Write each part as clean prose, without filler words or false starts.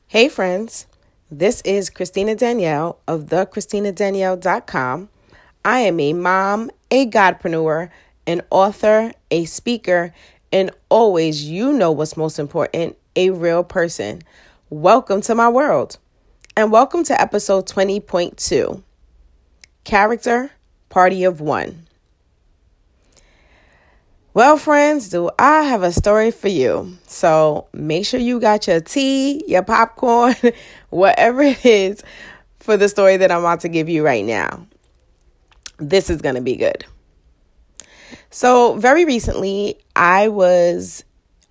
Hey friends, this is Christina Danielle of thechristinadanielle.com. I am a mom, a godpreneur, an author, a speaker, and always, you know what's most important, a real person. Welcome to my world, and welcome to episode 20.2, Character, Party of One. Well, friends, do I have a story for you? So make sure you got your tea, your popcorn, whatever it is for the story that I'm about to give you right now. This is going to be good. So very recently, I was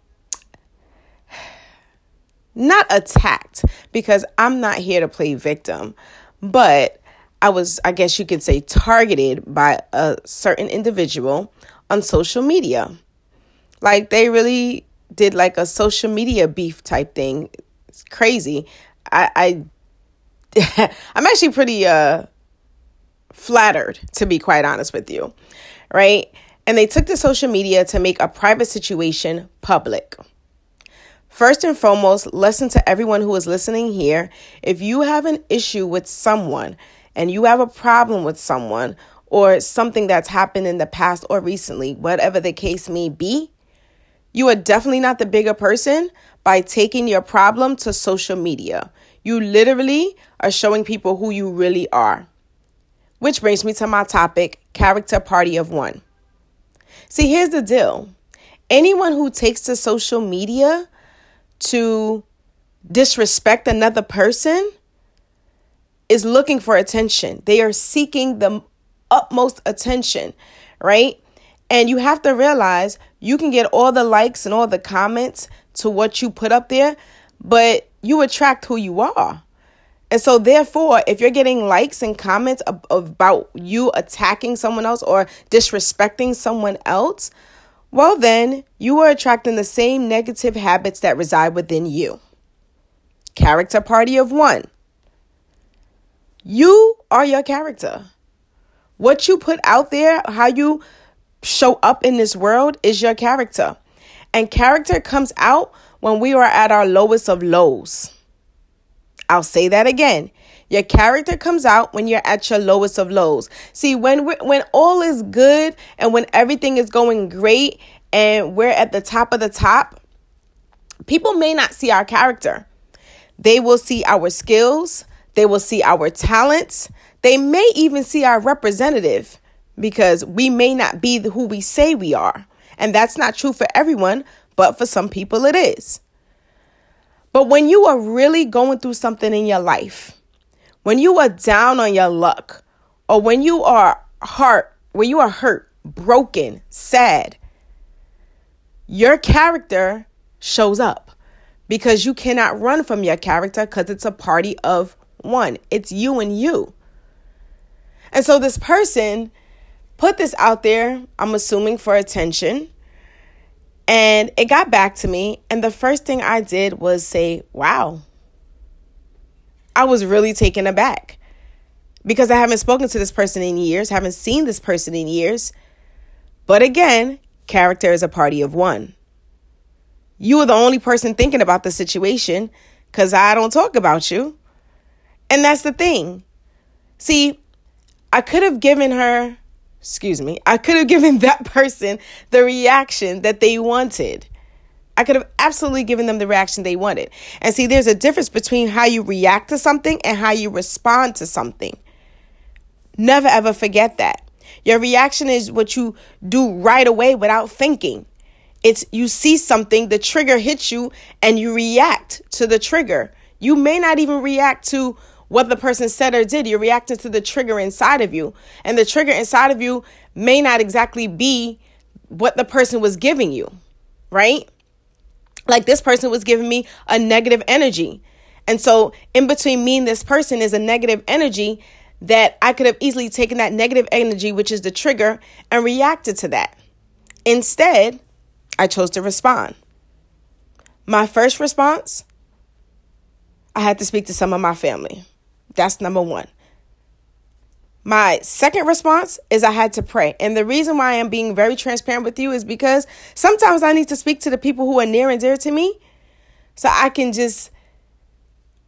not attacked because I'm not here to play victim, but I was, I guess you could say, targeted by a certain individual on social media. Like they really did like a social media beef type thing. It's crazy. I'm actually pretty flattered, to be quite honest with you, right? And they took to social media to make a private situation public. First and foremost, listen to everyone who is listening here. If you have an issue with someone and you have a problem with someone, or something that's happened in the past or recently, whatever the case may be, you are definitely not the bigger person by taking your problem to social media. You literally are showing people who you really are. Which brings me to my topic, character party of one. See, here's the deal. Anyone who takes to social media to disrespect another person is looking for attention. They are seeking the utmost attention, right? And you have to realize you can get all the likes and all the comments to what you put up there, but you attract who you are. And so therefore, if you're getting likes and comments about you attacking someone else or disrespecting someone else, well, then you are attracting the same negative habits that reside within you. Character party of one. You are your character. What you put out there, how you show up in this world is your character. And character comes out when we are at our lowest of lows. I'll say that again. Your character comes out when you're at your lowest of lows. See, when all is good and when everything is going great and we're at the top of the top, people may not see our character. They will see our skills. They will see our talents. They may even see our representative because we may not be who we say we are. And that's not true for everyone, but for some people it is. But when you are really going through something in your life, when you are down on your luck, or when you are hurt, broken, sad, your character shows up because you cannot run from your character because it's a party of one. It's you and you. And so this person put this out there, I'm assuming for attention, and it got back to me. And the first thing I did was say, wow. I was really taken aback because I haven't spoken to this person in years, haven't seen this person in years. But again, character is a party of one. You are the only person thinking about the situation because I don't talk about you. And that's the thing. See, I could have given that person the reaction that they wanted. I could have absolutely given them the reaction they wanted. And see, there's a difference between how you react to something and how you respond to something. Never, ever forget that. Your reaction is what you do right away without thinking. It's you see something, the trigger hits you, and you react to the trigger. You may not even react to what the person said or did. You're reacting to the trigger inside of you. And the trigger inside of you may not exactly be what the person was giving you, right? Like this person was giving me a negative energy. And so in between me and this person is a negative energy that I could have easily taken that negative energy, which is the trigger, and reacted to that. Instead, I chose to respond. My first response, I had to speak to some of my family. That's number one. My second response is I had to pray. And the reason why I am being very transparent with you is because sometimes I need to speak to the people who are near and dear to me so I can just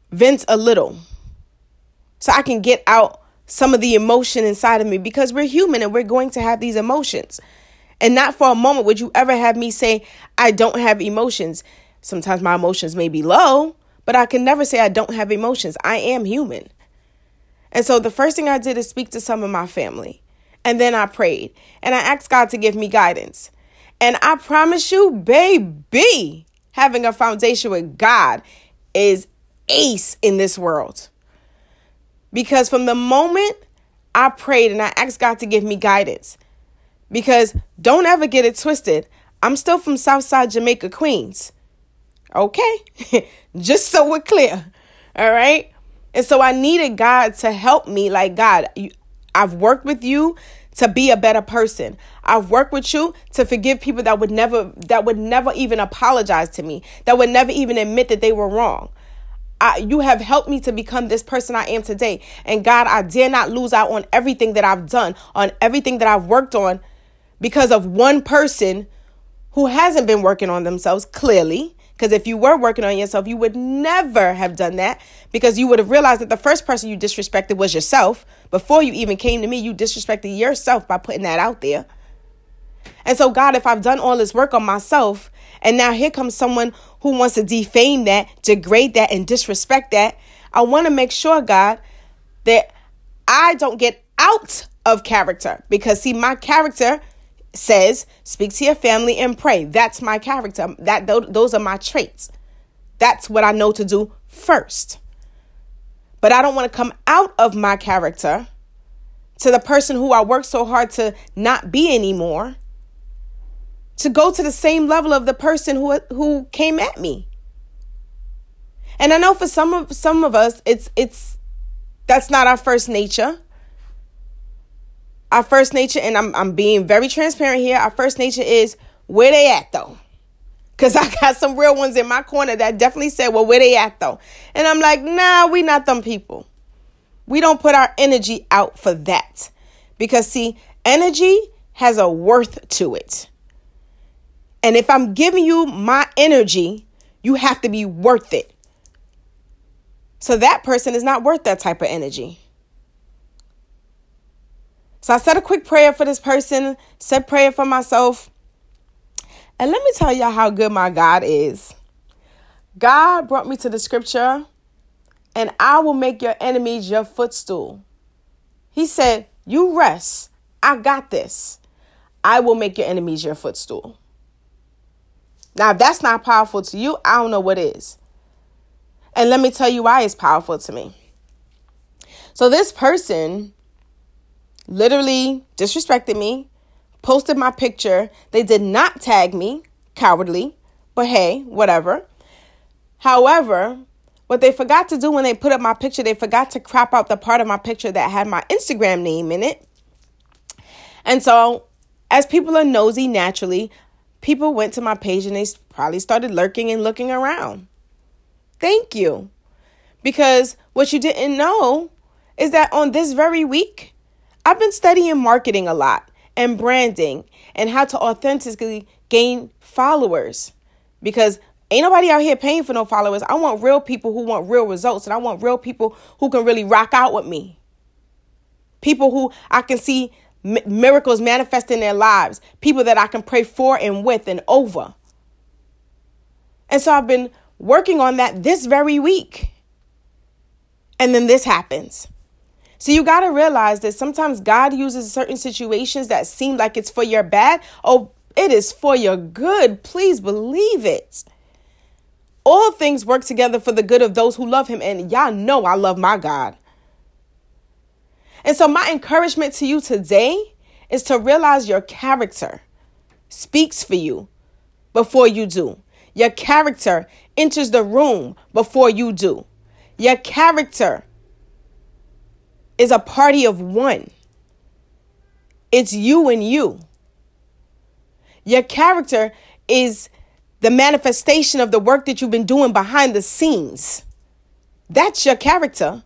vent a little so I can get out some of the emotion inside of me, because we're human and we're going to have these emotions. And not for a moment would you ever have me say, I don't have emotions. Sometimes my emotions may be low, but I can never say I don't have emotions. I am human. And so the first thing I did is speak to some of my family. And then I prayed and I asked God to give me guidance. And I promise you, baby, having a foundation with God is ace in this world. Because from the moment I prayed and I asked God to give me guidance, because don't ever get it twisted, I'm still from Southside Jamaica, Queens. Okay? Just so we're clear. All right? And so I needed God to help me. Like, God, I've worked with you to be a better person. I've worked with you to forgive people that would never even apologize to me, that would never even admit that they were wrong. You have helped me to become this person I am today. And God, I dare not lose out on everything that I've done, on everything that I've worked on, because of one person who hasn't been working on themselves, clearly. Because if you were working on yourself, you would never have done that, because you would have realized that the first person you disrespected was yourself. Before you even came to me, you disrespected yourself by putting that out there. And so, God, if I've done all this work on myself, and now here comes someone who wants to defame that, degrade that, and disrespect that, I want to make sure, God, that I don't get out of character. Because, see, my character says, speak to your family and pray. That's my character. Those are my traits. That's what I know to do first. But I don't want to come out of my character to the person who I worked so hard to not be anymore, to go to the same level of the person who came at me. And I know for some of us, it's that's not our first nature. Our first nature, and I'm being very transparent here, our first nature is, where they at though? Because I got some real ones in my corner that definitely said, well, where they at though? And I'm like, nah, we not them people. We don't put our energy out for that. Because see, energy has a worth to it. And if I'm giving you my energy, you have to be worth it. So that person is not worth that type of energy. So I said a quick prayer for this person, said prayer for myself. And let me tell y'all how good my God is. God brought me to the scripture, and I will make your enemies your footstool. He said, you rest. I got this. I will make your enemies your footstool. Now, if that's not powerful to you, I don't know what is. And let me tell you why it's powerful to me. So this person literally disrespected me, posted my picture. They did not tag me, cowardly, but hey, whatever. However, what they forgot to do when they put up my picture, they forgot to crop out the part of my picture that had my Instagram name in it. And so, as people are nosy naturally, people went to my page and they probably started lurking and looking around. Thank you. Because what you didn't know is that on this very week, I've been studying marketing a lot and branding and how to authentically gain followers, because ain't nobody out here paying for no followers. I want real people who want real results, and I want real people who can really rock out with me. People who I can see miracles manifest in their lives. People that I can pray for and with and over. And so I've been working on that this very week. And then this happens. So you got to realize that sometimes God uses certain situations that seem like it's for your bad. Oh, it is for your good. Please believe it. All things work together for the good of those who love him. And y'all know I love my God. And so my encouragement to you today is to realize your character speaks for you before you do. Your character enters the room before you do. Your character is a party of one. It's you and you. Your character is the manifestation of the work that you've been doing behind the scenes. That's your character.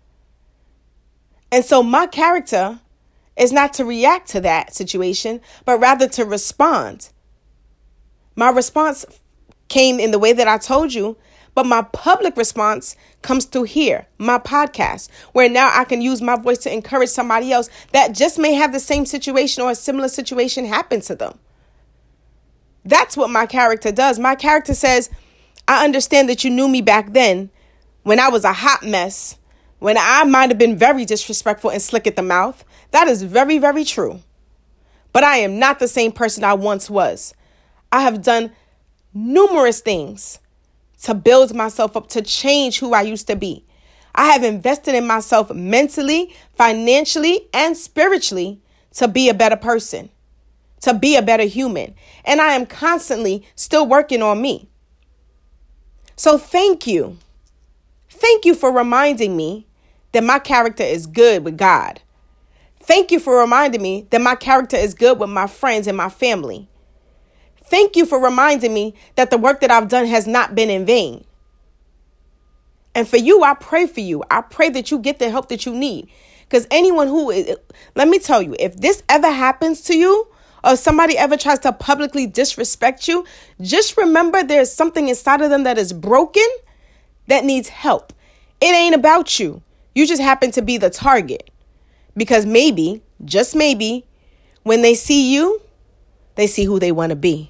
And so my character is not to react to that situation, but rather to respond. My response came in the way that I told you, But my public response comes through here, my podcast, where now I can use my voice to encourage somebody else that just may have the same situation or a similar situation happen to them. That's what my character does. My character says, I understand that you knew me back then when I was a hot mess, when I might have been very disrespectful and slick at the mouth. That is very, very true. But I am not the same person I once was. I have done numerous things to build myself up, to change who I used to be. I have invested in myself mentally, financially, and spiritually to be a better person, to be a better human. And I am constantly still working on me. So thank you. Thank you for reminding me that my character is good with God. Thank you for reminding me that my character is good with my friends and my family. Thank you for reminding me that the work that I've done has not been in vain. And for you, I pray for you. I pray that you get the help that you need. Because anyone let me tell you, if this ever happens to you, or somebody ever tries to publicly disrespect you, just remember there's something inside of them that is broken that needs help. It ain't about you. You just happen to be the target. Because maybe, just maybe, when they see you, they see who they want to be.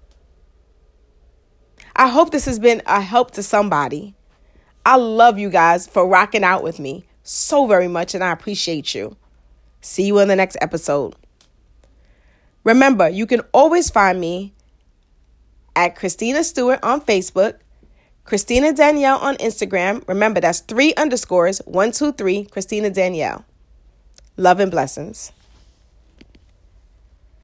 I hope this has been a help to somebody. I love you guys for rocking out with me so very much, and I appreciate you. See you in the next episode. Remember, you can always find me at Christina Stewart on Facebook, Christina Danielle on Instagram. Remember, that's 3_123 Christina Danielle. Love and blessings.